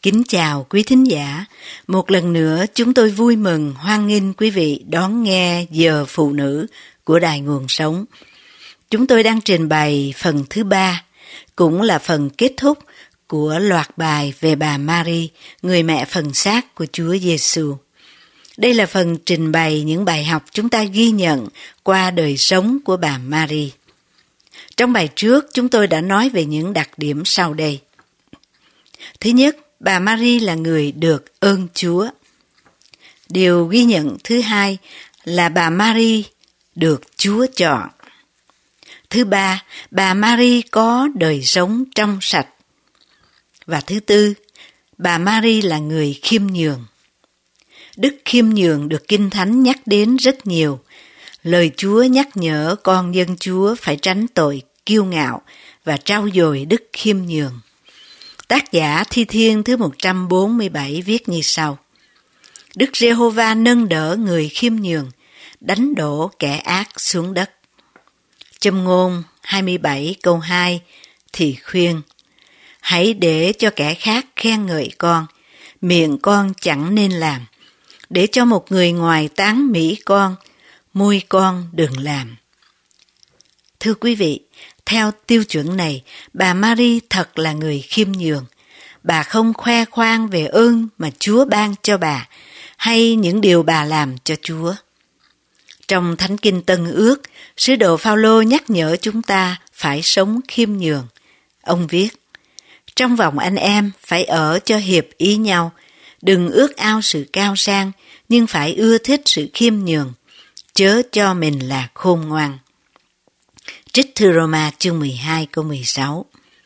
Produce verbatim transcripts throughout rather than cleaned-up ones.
Kính chào quý thính giả, một lần nữa chúng tôi vui mừng hoan nghênh quý vị đón nghe Giờ Phụ Nữ của Đài Nguồn Sống. Chúng tôi đang trình bày phần thứ ba, cũng là phần kết thúc của loạt bài về bà Mary, người mẹ phần xác của Chúa Giêsu. Đây là phần trình bày những bài học chúng ta ghi nhận qua đời sống của bà Mary. Trong bài trước, chúng tôi đã nói về những đặc điểm sau đây. Thứ nhất, bà Mary là người được ơn Chúa. Điều ghi nhận thứ hai là bà Mary được Chúa chọn. Thứ ba, bà Mary có đời sống trong sạch. Và thứ tư, bà Mary là người khiêm nhường. Đức khiêm nhường được Kinh Thánh nhắc đến rất nhiều. Lời Chúa nhắc nhở con dân Chúa phải tránh tội kiêu ngạo và trau dồi đức khiêm nhường. Tác giả Thi Thiên thứ một trăm bốn mươi bảy viết như sau: Đức Giê-hô-va nâng đỡ người khiêm nhường, đánh đổ kẻ ác xuống đất. Châm ngôn hai mươi bảy câu hai thì khuyên: Hãy để cho kẻ khác khen ngợi con, miệng con chẳng nên làm. Để cho một người ngoài tán mỹ con, môi con đừng làm. Thưa quý vị, theo tiêu chuẩn này, bà Mary thật là người khiêm nhường. Bà không khoe khoang về ơn mà Chúa ban cho bà, hay những điều bà làm cho Chúa. Trong Thánh Kinh Tân Ước, sứ đồ Phao-lô nhắc nhở chúng ta phải sống khiêm nhường. Ông viết: Trong vòng anh em phải ở cho hiệp ý nhau, đừng ước ao sự cao sang, nhưng phải ưa thích sự khiêm nhường, chớ cho mình là khôn ngoan. Trích thư Roma chương mười hai câu mười sáu.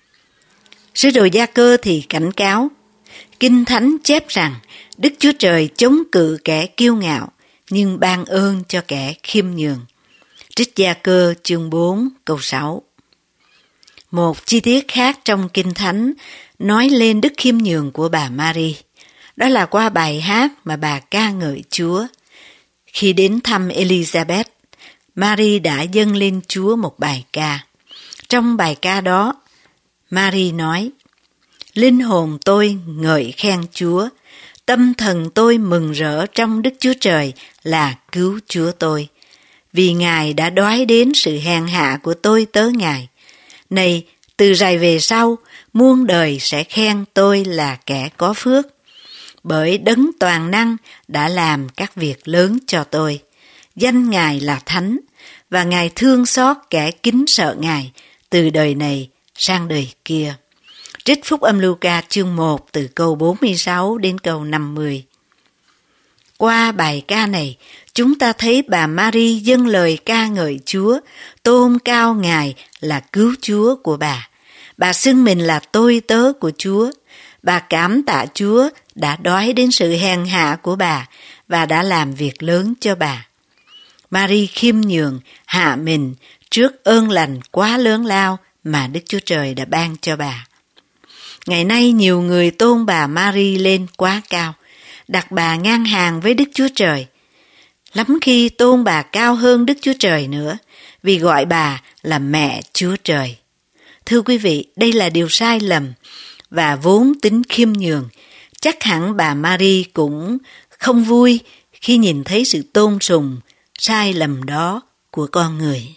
Sứ đồ Gia-cơ thì cảnh cáo: Kinh Thánh chép rằng Đức Chúa Trời chống cự kẻ kiêu ngạo, nhưng ban ơn cho kẻ khiêm nhường. Trích Gia-cơ chương bốn câu sáu. Một chi tiết khác trong Kinh Thánh nói lên đức khiêm nhường của bà Mary. Đó là qua bài hát mà bà ca ngợi Chúa. Khi đến thăm Elizabeth, Mary đã dâng lên Chúa một bài ca. Trong bài ca đó, Mary nói: Linh hồn tôi ngợi khen Chúa, tâm thần tôi mừng rỡ trong Đức Chúa Trời là cứu Chúa tôi. Vì Ngài đã đoái đến sự hèn hạ của tôi tớ Ngài. Này, từ rày về sau, muôn đời sẽ khen tôi là kẻ có phước. Bởi Đấng toàn năng đã làm các việc lớn cho tôi. Danh Ngài là Thánh, và Ngài thương xót kẻ kính sợ Ngài từ đời này sang đời kia. Trích Phúc Âm Luca chương một từ câu bốn mươi sáu đến câu năm mươi. Qua bài ca này, chúng ta thấy bà Mary dâng lời ca ngợi Chúa, tôn cao Ngài là cứu Chúa của bà. Bà xưng mình là tôi tớ của Chúa. Bà cảm tạ Chúa đã đói đến sự hèn hạ của bà và đã làm việc lớn cho bà. Mary khiêm nhường, hạ mình trước ơn lành quá lớn lao mà Đức Chúa Trời đã ban cho bà. Ngày nay nhiều người tôn bà Mary lên quá cao, đặt bà ngang hàng với Đức Chúa Trời. Lắm khi tôn bà cao hơn Đức Chúa Trời nữa, vì gọi bà là mẹ Chúa Trời. Thưa quý vị, đây là điều sai lầm, và vốn tính khiêm nhường, chắc hẳn bà Mary cũng không vui khi nhìn thấy sự tôn sùng sai lầm đó của con người.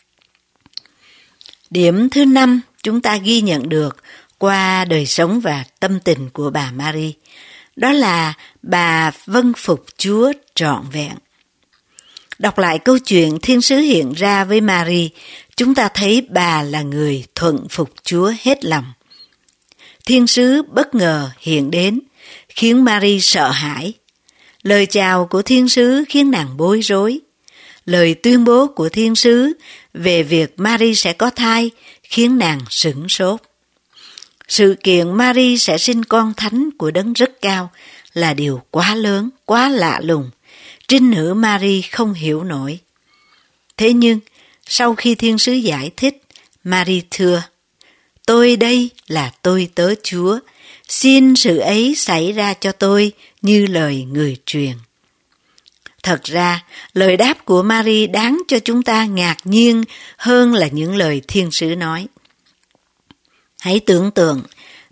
Điểm thứ năm chúng ta ghi nhận được qua đời sống và tâm tình của bà Mary, đó là bà vâng phục Chúa trọn vẹn. Đọc lại câu chuyện thiên sứ hiện ra với Mary, chúng ta thấy bà là người thuận phục Chúa hết lòng. Thiên sứ bất ngờ hiện đến, khiến Mary sợ hãi. Lời chào của thiên sứ khiến nàng bối rối. Lời tuyên bố của thiên sứ về việc Mary sẽ có thai khiến nàng sửng sốt. Sự kiện Mary sẽ sinh con thánh của Đấng rất cao là điều quá lớn, quá lạ lùng. Trinh nữ Mary không hiểu nổi. Thế nhưng, sau khi thiên sứ giải thích, Mary thưa: Tôi đây là tôi tớ Chúa, xin sự ấy xảy ra cho tôi như lời người truyền. Thật ra, lời đáp của Mary đáng cho chúng ta ngạc nhiên hơn là những lời thiên sứ nói. Hãy tưởng tượng,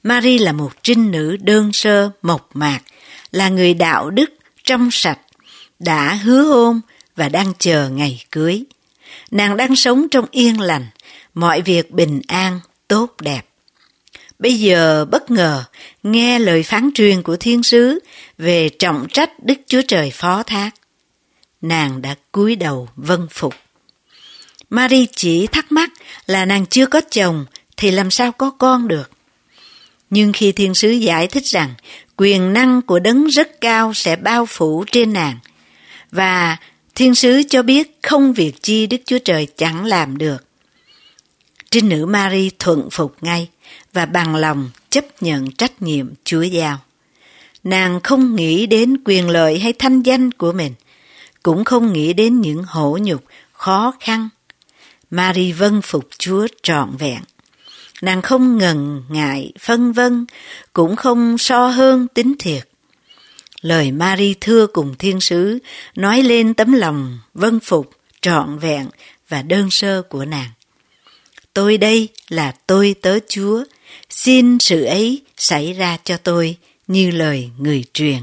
Mary là một trinh nữ đơn sơ, mộc mạc, là người đạo đức, trong sạch, đã hứa hôn và đang chờ ngày cưới. Nàng đang sống trong yên lành, mọi việc bình an, tốt đẹp. Bây giờ bất ngờ nghe lời phán truyền của thiên sứ về trọng trách Đức Chúa Trời phó thác. Nàng đã cúi đầu vâng phục. Mary chỉ thắc mắc là nàng chưa có chồng thì làm sao có con được. Nhưng khi thiên sứ giải thích rằng quyền năng của đấng rất cao sẽ bao phủ trên nàng, và thiên sứ cho biết không việc chi Đức Chúa Trời chẳng làm được, trinh nữ Mary thuận phục ngay và bằng lòng chấp nhận trách nhiệm Chúa giao. Nàng không nghĩ đến quyền lợi hay thanh danh của mình, cũng không nghĩ đến những hổ nhục, khó khăn. Mary vâng phục Chúa trọn vẹn. Nàng không ngần ngại, phân vân, cũng không so hơn tính thiệt. Lời Mary thưa cùng thiên sứ nói lên tấm lòng vâng phục, trọn vẹn và đơn sơ của nàng. Tôi đây là tôi tớ Chúa, xin sự ấy xảy ra cho tôi như lời người truyền.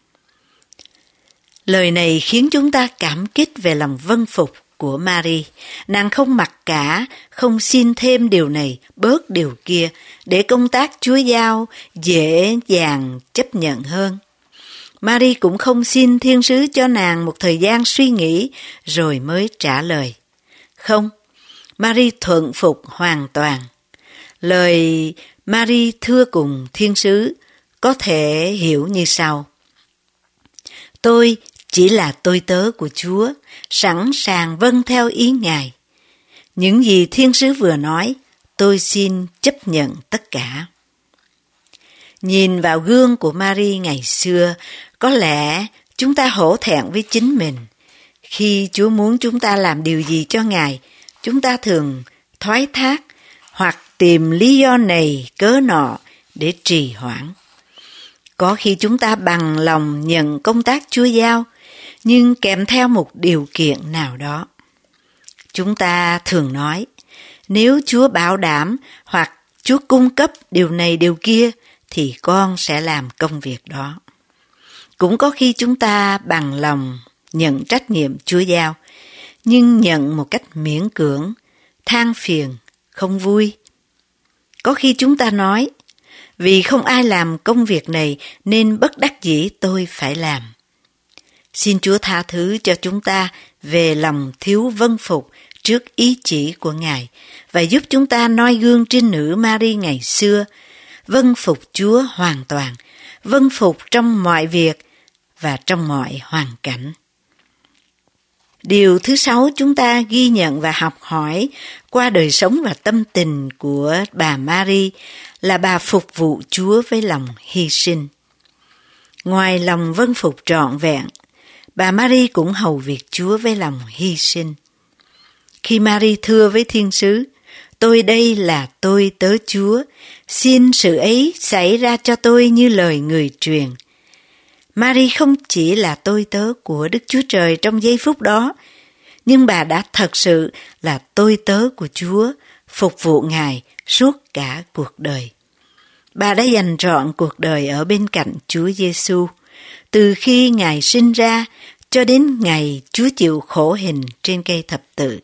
Lời này khiến chúng ta cảm kích về lòng vâng phục của Mary. Nàng không mặc cả, không xin thêm điều này, bớt điều kia, để công tác Chúa giao dễ dàng chấp nhận hơn. Mary cũng không xin thiên sứ cho nàng một thời gian suy nghĩ rồi mới trả lời. Không, Mary thuận phục hoàn toàn. Lời Mary thưa cùng thiên sứ có thể hiểu như sau. Tôi chỉ là tôi tớ của Chúa, sẵn sàng vâng theo ý Ngài. Những gì thiên sứ vừa nói, tôi xin chấp nhận tất cả. Nhìn vào gương của Mary ngày xưa, có lẽ chúng ta hổ thẹn với chính mình. Khi Chúa muốn chúng ta làm điều gì cho Ngài, chúng ta thường thoái thác hoặc tìm lý do này cớ nọ để trì hoãn. Có khi chúng ta bằng lòng nhận công tác Chúa giao, nhưng kèm theo một điều kiện nào đó. Chúng ta thường nói, nếu Chúa bảo đảm hoặc Chúa cung cấp điều này điều kia, thì con sẽ làm công việc đó. Cũng có khi chúng ta bằng lòng nhận trách nhiệm Chúa giao, nhưng nhận một cách miễn cưỡng, than phiền, không vui. Có khi chúng ta nói, vì không ai làm công việc này nên bất đắc dĩ tôi phải làm. Xin Chúa tha thứ cho chúng ta về lòng thiếu vâng phục trước ý chỉ của Ngài và giúp chúng ta noi gương trinh nữ Mary ngày xưa, vâng phục Chúa hoàn toàn, vâng phục trong mọi việc và trong mọi hoàn cảnh. Điều thứ sáu chúng ta ghi nhận và học hỏi qua đời sống và tâm tình của bà Mary là bà phục vụ Chúa với lòng hy sinh. Ngoài lòng vâng phục trọn vẹn, bà Mary cũng hầu việc Chúa với lòng hy sinh. Khi Mary thưa với thiên sứ, tôi đây là tôi tớ Chúa, xin sự ấy xảy ra cho tôi như lời người truyền. Mary không chỉ là tôi tớ của Đức Chúa Trời trong giây phút đó, nhưng bà đã thật sự là tôi tớ của Chúa, phục vụ Ngài suốt cả cuộc đời. Bà đã dành trọn cuộc đời ở bên cạnh Chúa Giêsu, từ khi Ngài sinh ra cho đến ngày Chúa chịu khổ hình trên cây thập tự.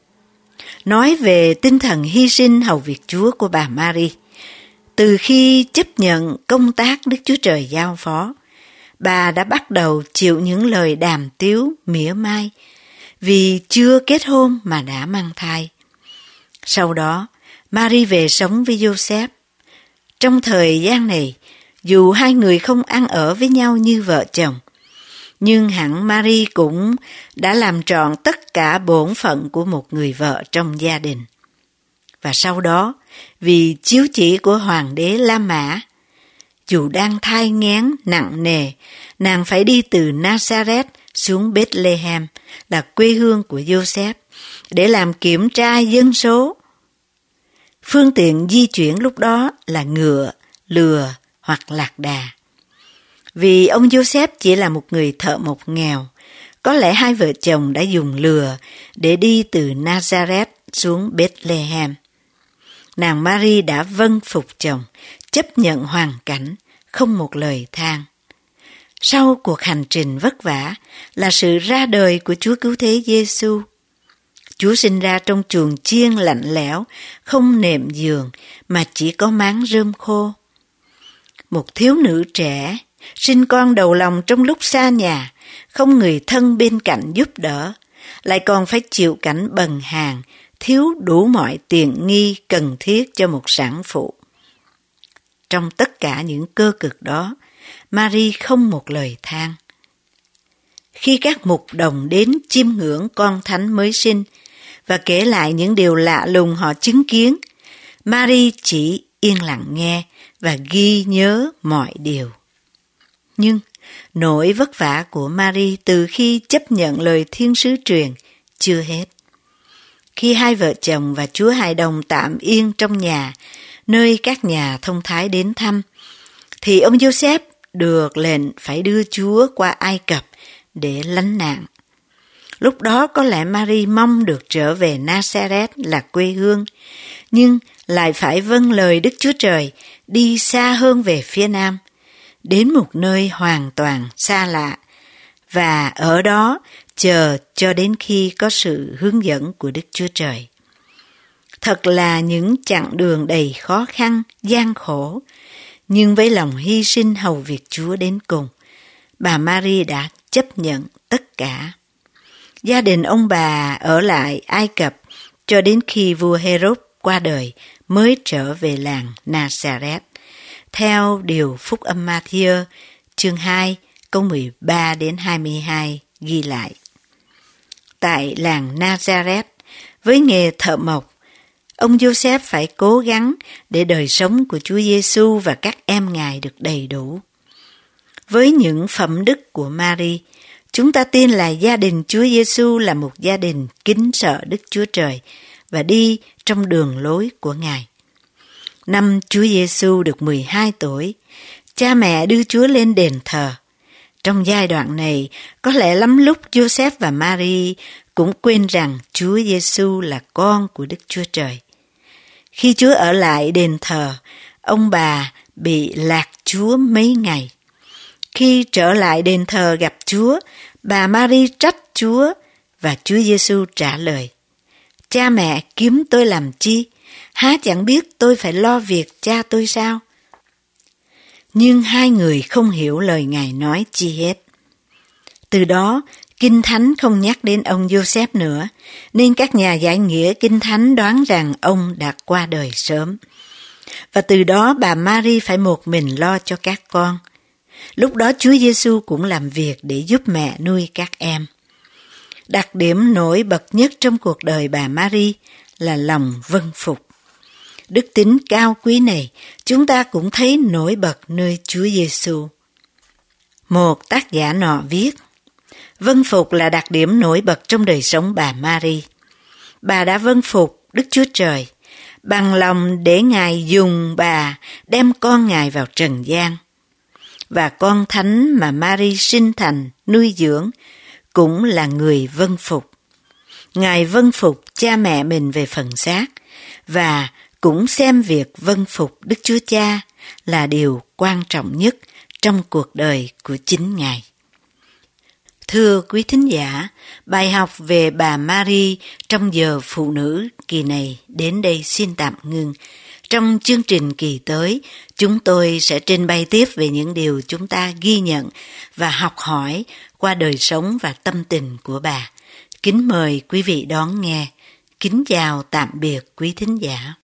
Nói về tinh thần hy sinh hầu việc Chúa của bà Mary, từ khi chấp nhận công tác Đức Chúa Trời giao phó, bà đã bắt đầu chịu những lời đàm tiếu, mỉa mai, vì chưa kết hôn mà đã mang thai. Sau đó, Mary về sống với Joseph. Trong thời gian này, dù hai người không ăn ở với nhau như vợ chồng, nhưng hẳn Mary cũng đã làm trọn tất cả bổn phận của một người vợ trong gia đình. Và sau đó, vì chiếu chỉ của hoàng đế La Mã, dù đang thai nghén nặng nề, nàng phải đi từ Nazareth xuống Bethlehem là quê hương của Joseph để làm kiểm tra dân số. Phương tiện di chuyển lúc đó là ngựa, lừa hoặc lạc đà. Vì ông Joseph chỉ là một người thợ mộc nghèo, có lẽ hai vợ chồng đã dùng lừa để đi từ Nazareth xuống Bethlehem. Nàng Mary đã vâng phục chồng, chấp nhận hoàn cảnh, không một lời than. Sau cuộc hành trình vất vả là sự ra đời của Chúa Cứu Thế Giêsu. Chúa sinh ra trong chuồng chiên lạnh lẽo, không nệm giường mà chỉ có máng rơm khô. Một thiếu nữ trẻ, sinh con đầu lòng trong lúc xa nhà, không người thân bên cạnh giúp đỡ, lại còn phải chịu cảnh bần hàn, thiếu đủ mọi tiện nghi cần thiết cho một sản phụ. Trong tất cả những cơ cực đó, Mary không một lời than. Khi các mục đồng đến chiêm ngưỡng con thánh mới sinh và kể lại những điều lạ lùng họ chứng kiến, Mary chỉ yên lặng nghe và ghi nhớ mọi điều. Nhưng nỗi vất vả của Mary từ khi chấp nhận lời thiên sứ truyền chưa hết. Khi hai vợ chồng và Chúa hài đồng tạm yên trong nhà, nơi các nhà thông thái đến thăm, thì ông Joseph được lệnh phải đưa Chúa qua Ai Cập để lánh nạn. Lúc đó có lẽ Mary mong được trở về Nazareth là quê hương, nhưng lại phải vâng lời Đức Chúa Trời đi xa hơn về phía nam, đến một nơi hoàn toàn xa lạ, và ở đó chờ cho đến khi có sự hướng dẫn của Đức Chúa Trời. Thật là những chặng đường đầy khó khăn, gian khổ, nhưng với lòng hy sinh hầu việc Chúa đến cùng, bà Mary đã chấp nhận tất cả. Gia đình ông bà ở lại Ai Cập cho đến khi vua Herod qua đời mới trở về làng Nazareth, theo điều Phúc âm Ma-thi-ơ chương hai câu mười ba đến hai mươi hai ghi lại. Tại làng Nazareth, với nghề thợ mộc, ông Joseph phải cố gắng để đời sống của Chúa Giêsu và các em Ngài được đầy đủ. Với những phẩm đức của Mary, chúng ta tin là gia đình Chúa Giêsu là một gia đình kính sợ Đức Chúa Trời và đi trong đường lối của Ngài. Năm Chúa Giêsu được mười hai tuổi, cha mẹ đưa Chúa lên đền thờ. Trong giai đoạn này, có lẽ lắm lúc Joseph và Mary cũng quên rằng Chúa Giêsu là con của Đức Chúa Trời. Khi Chúa ở lại đền thờ, ông bà bị lạc Chúa mấy ngày. Khi trở lại đền thờ gặp Chúa, bà Mary trách Chúa và Chúa Giêsu trả lời: Cha mẹ kiếm tôi làm chi? Há chẳng biết tôi phải lo việc cha tôi sao? Nhưng hai người không hiểu lời Ngài nói chi hết. Từ đó, Kinh Thánh không nhắc đến ông Joseph nữa, nên các nhà giải nghĩa Kinh Thánh đoán rằng ông đã qua đời sớm. Và từ đó bà Mary phải một mình lo cho các con. Lúc đó Chúa Giêsu cũng làm việc để giúp mẹ nuôi các em. Đặc điểm nổi bật nhất trong cuộc đời bà Mary là lòng vâng phục. Đức tính cao quý này chúng ta cũng thấy nổi bật nơi Chúa Giêsu. Một tác giả nọ viết: vâng phục là đặc điểm nổi bật trong đời sống bà Mary. Bà đã vâng phục Đức Chúa Trời, bằng lòng để Ngài dùng bà đem con Ngài vào trần gian. Và con thánh mà Mary sinh thành, nuôi dưỡng cũng là người vâng phục. Ngài vâng phục cha mẹ mình về phần xác và cũng xem việc vâng phục Đức Chúa Cha là điều quan trọng nhất trong cuộc đời của chính Ngài. Thưa quý thính giả, bài học về bà Mary trong giờ phụ nữ kỳ này đến đây xin tạm ngưng. Trong chương trình kỳ tới, chúng tôi sẽ trình bày tiếp về những điều chúng ta ghi nhận và học hỏi qua đời sống và tâm tình của bà. Kính mời quý vị đón nghe. Kính chào tạm biệt quý thính giả.